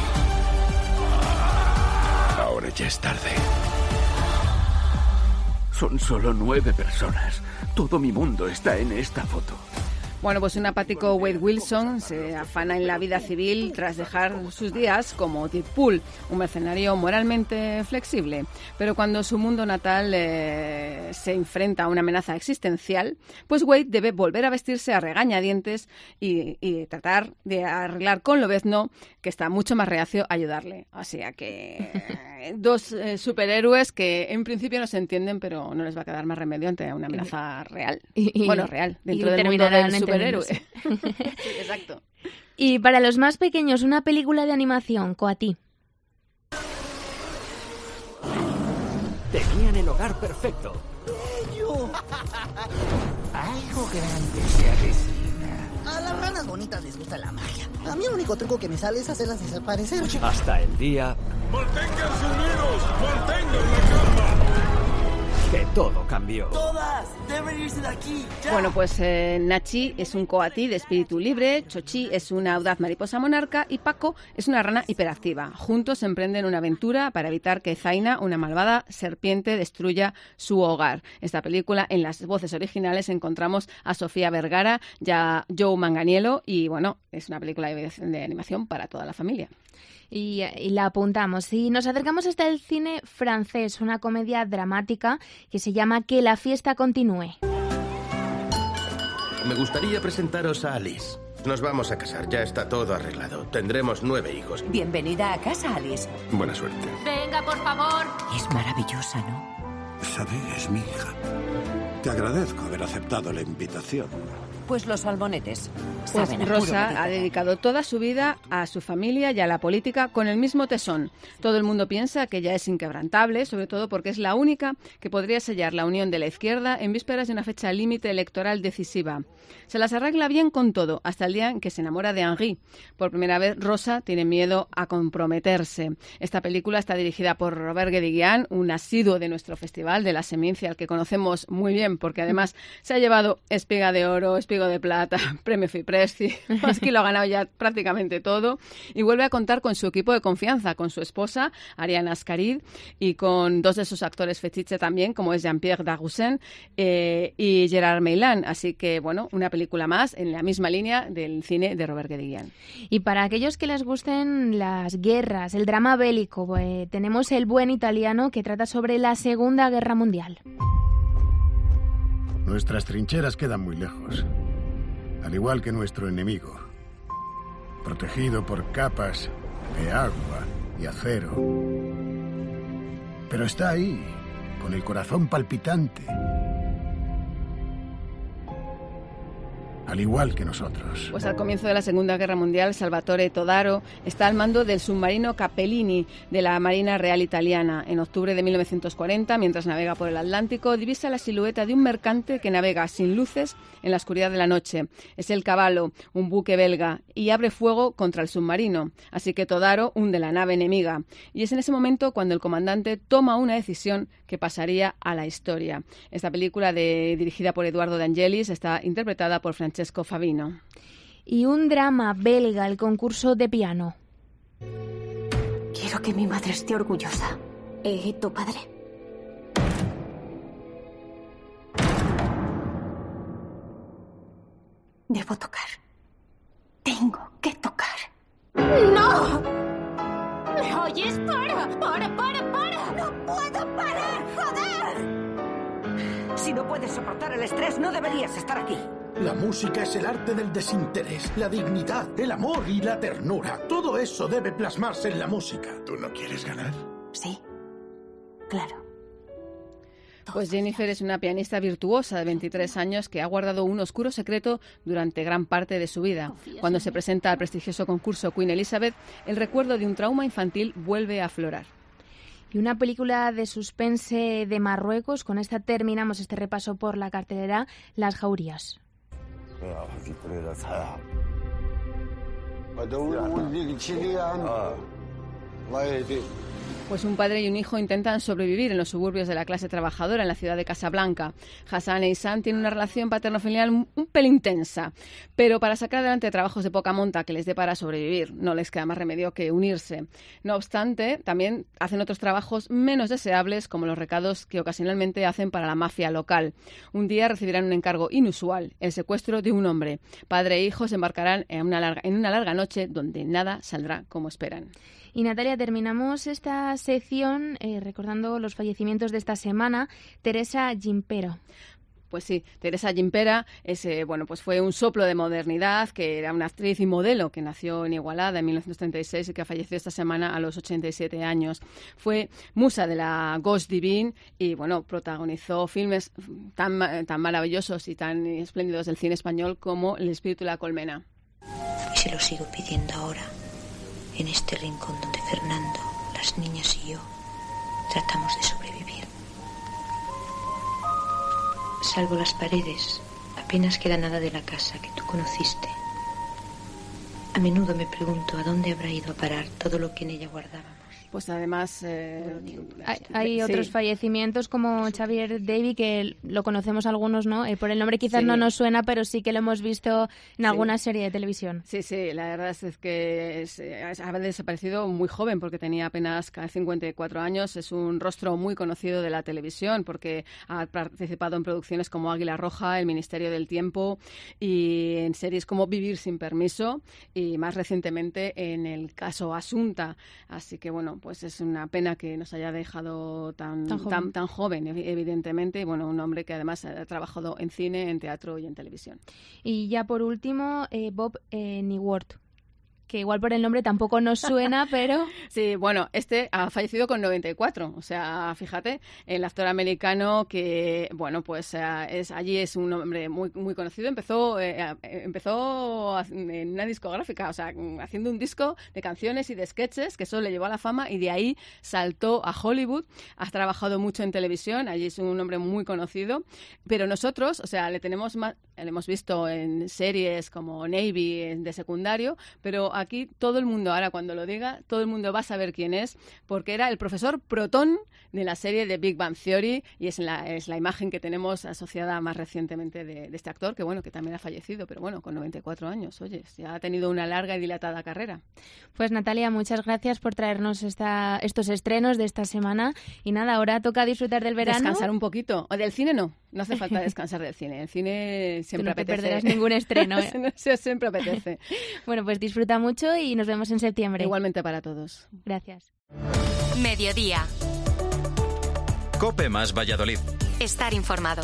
Ahora ya es tarde. Son solo nueve personas. Todo mi mundo está en esta foto. Bueno, pues un apático Wade Wilson se afana en la vida civil tras dejar sus días como Deadpool, un mercenario moralmente flexible. Pero cuando su mundo natal eh, se enfrenta a una amenaza existencial, pues Wade debe volver a vestirse a regañadientes y, y tratar de arreglar con Lobezno, que está mucho más reacio a ayudarle. O sea que eh, dos eh, superhéroes que en principio no se entienden, pero no les va a quedar más remedio ante una amenaza real. Y, bueno, real, dentro y del mundo del superhéroe. Sí, exacto. Y para los más pequeños, una película de animación, Coatí. Tenían el hogar perfecto. ¡Bello! Algo grande se avecina. A las ranas bonitas les gusta la magia. A mí el único truco que me sale es hacerlas desaparecer. Hasta el día ¡Manténganse unidos! ¡Mantengan la calma! que todo cambió. ¡Todas! ¡Deben irse de aquí! ¡Ya! Bueno, pues eh, Nachi es un coatí de espíritu libre, Chochi es una audaz mariposa monarca y Paco es una rana hiperactiva. Juntos emprenden una aventura para evitar que Zaina, una malvada serpiente, destruya su hogar. Esta película, en las voces originales encontramos a Sofía Vergara y a Joe Manganiello y, bueno, es una película de, de animación para toda la familia. Y, y la apuntamos. Y nos acercamos hasta el cine francés, una comedia dramática que se llama Que la fiesta continúe. me gustaría presentaros a Alice. Nos vamos a casar, ya está todo arreglado. Tendremos nueve hijos. Bienvenida a casa, Alice. Buena suerte. Venga, por favor. Es maravillosa, ¿no? Sabe, es mi hija. Te agradezco haber aceptado la invitación. Pues los salmonetes. Pues Saben a puro Rosa bonito. ha dedicado toda su vida a su familia y a la política con el mismo tesón. Todo el mundo piensa que ella es inquebrantable, sobre todo porque es la única que podría sellar la unión de la izquierda en vísperas de una fecha límite electoral decisiva. Se las arregla bien con todo, hasta el día en que se enamora de Henri. Por primera vez, Rosa tiene miedo a comprometerse. Esta película está dirigida por Robert Guédiguian, un asiduo de nuestro festival de la Semencia, al que conocemos muy bien, porque además se ha llevado Espiga de Oro, Espiga de Plata, Premio Fipresci, más que lo ha ganado ya prácticamente todo, y vuelve a contar con su equipo de confianza, con su esposa, Ariana Ascaride, y con dos de sus actores fetiche también, como es Jean-Pierre Dagoucin eh, y Gerard Meylan. Así que, bueno, una película más en la misma línea del cine de Robert Guédiguian. Y para aquellos que les gusten las guerras, el drama bélico, eh, tenemos El buen italiano, que trata sobre la Segunda Guerra Mundial. Nuestras trincheras quedan muy lejos, al igual que nuestro enemigo, protegido por capas de agua y acero. Pero está ahí, con el corazón palpitante, al igual que nosotros. Pues al comienzo de la Segunda Guerra Mundial, Salvatore Todaro está al mando del submarino Capellini de la Marina Real Italiana. En octubre de mil novecientos cuarenta, mientras navega por el Atlántico, divisa la silueta de un mercante que navega sin luces en la oscuridad de la noche. Es el Cavallo, un buque belga, y abre fuego contra el submarino. Así que Todaro hunde la nave enemiga. Y es en ese momento cuando el comandante toma una decisión que pasaría a la historia. Esta película, de, dirigida por Eduardo De Angelis, está interpretada por Francesco Favino. Y un drama belga, El concurso de piano. Quiero que mi madre esté orgullosa. Eh, ¿tu padre? Debo tocar. Tengo que tocar. ¡No! ¿Me oyes? ¡Para! ¡Para, para, para! ¡No puedo parar! ¡Joder! Si no puedes soportar el estrés, no deberías estar aquí. La música es el arte del desinterés, la dignidad, el amor y la ternura. Todo eso debe plasmarse en la música. ¿Tú no quieres ganar? Sí, claro. Pues Jennifer es una pianista virtuosa de veintitrés años que ha guardado un oscuro secreto durante gran parte de su vida. Cuando se presenta al prestigioso concurso Queen Elizabeth, el recuerdo de un trauma infantil vuelve a aflorar. Y una película de suspense de Marruecos. Con esta terminamos este repaso por la cartelera, Las Jaurías. Pues un padre y un hijo intentan sobrevivir en los suburbios de la clase trabajadora en la ciudad de Casablanca. Hassan e Isam tienen una relación paterno-filial un, un pelín tensa, pero para sacar adelante trabajos de poca monta que les dé para sobrevivir, no les queda más remedio que unirse. No obstante, también hacen otros trabajos menos deseables, como los recados que ocasionalmente hacen para la mafia local. Un día recibirán un encargo inusual, el secuestro de un hombre. Padre e hijo se embarcarán en una larga, en una larga noche donde nada saldrá como esperan. Y Natalia, terminamos esta sección eh, recordando los fallecimientos de esta semana. Teresa Gimpera. Pues sí, Teresa Gimpera es, eh, bueno, pues fue un soplo de modernidad, que era una actriz y modelo que nació en Igualada en mil novecientos treinta y seis y que falleció esta semana a los ochenta y siete años. Fue musa de la Gauche Divine y, bueno, protagonizó filmes tan, tan maravillosos y tan espléndidos del cine español como El espíritu de la colmena. Y se lo sigo pidiendo ahora, en este rincón donde Fernando, las niñas y yo tratamos de sobrevivir. Salvo las paredes, apenas queda nada de la casa que tú conociste. A menudo me pregunto a dónde habrá ido a parar todo lo que en ella guardábamos. Pues además eh, hay, hay otros sí. fallecimientos como Xavier Davy, que lo conocemos algunos, ¿no? Eh, por el nombre quizás sí. no nos suena, pero sí que lo hemos visto en sí. alguna serie de televisión. Sí, sí, la verdad es que es, es, ha desaparecido muy joven porque tenía apenas cincuenta y cuatro años. Es un rostro muy conocido de la televisión porque ha participado en producciones como Águila Roja, El Ministerio del Tiempo y en series como Vivir sin permiso y más recientemente en el caso Asunta. Así que bueno, pues es una pena que nos haya dejado tan, Tan joven. tan, tan joven, evidentemente. Y bueno, un hombre que además ha trabajado en cine, en teatro y en televisión. Y ya por último, eh, Bob eh, Newhart, que igual por el nombre tampoco nos suena, pero... Sí, bueno, este ha fallecido con noventa y cuatro, o sea, fíjate, el actor americano que, bueno, pues es allí es un hombre muy muy conocido, empezó eh, empezó en una discográfica, o sea, haciendo un disco de canciones y de sketches, que eso le llevó a la fama, y de ahí saltó a Hollywood, ha trabajado mucho en televisión, allí es un hombre muy conocido, pero nosotros, o sea, le tenemos más, le hemos visto en series como Navy de secundario, pero aquí todo el mundo, ahora cuando lo diga, todo el mundo va a saber quién es, porque era el profesor Proton de la serie de Big Bang Theory, y es la, es la imagen que tenemos asociada más recientemente de, de este actor, que bueno, que también ha fallecido, pero bueno, con noventa y cuatro años, oye, ya ha tenido una larga y dilatada carrera. Pues Natalia, muchas gracias por traernos esta, estos estrenos de esta semana, y nada, ahora toca disfrutar del verano. Descansar un poquito, o del cine no, no hace falta descansar del cine, el cine siempre no te apetece. perderás ningún estreno, ¿eh? no, siempre apetece. Bueno, pues disfruta mucho y nos vemos en septiembre. Igualmente para todos. Gracias. Mediodía. COPE más Valladolid. Estar informado.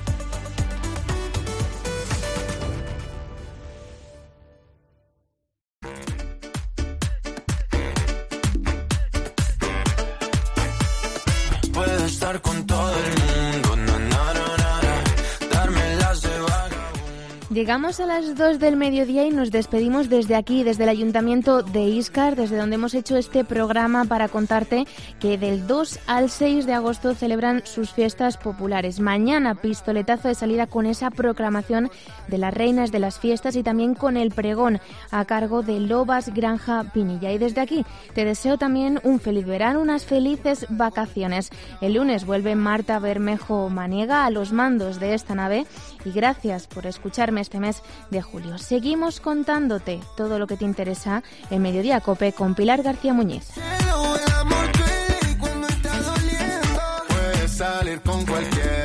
Puedo estar con todo el mundo, na, na, na, na, darme las de vagabundo. Llegamos a las dos del mediodía y nos despedimos desde aquí, desde el Ayuntamiento de Íscar, desde donde hemos hecho este programa para contarte que del dos al seis de agosto celebran sus fiestas populares. Mañana pistoletazo de salida con esa proclamación de las reinas de las fiestas y también con el pregón a cargo de Lobas Granja Pinilla. Y desde aquí te deseo también un feliz verano, unas felices vacaciones. El lunes vuelve Marta Bermejo Maniega a los mandos de esta nave y gracias por escucharme este mes de julio. Seguimos contándote todo lo que te interesa en Mediodía COPE con Pilar García Muñiz. Puedes salir con cualquiera.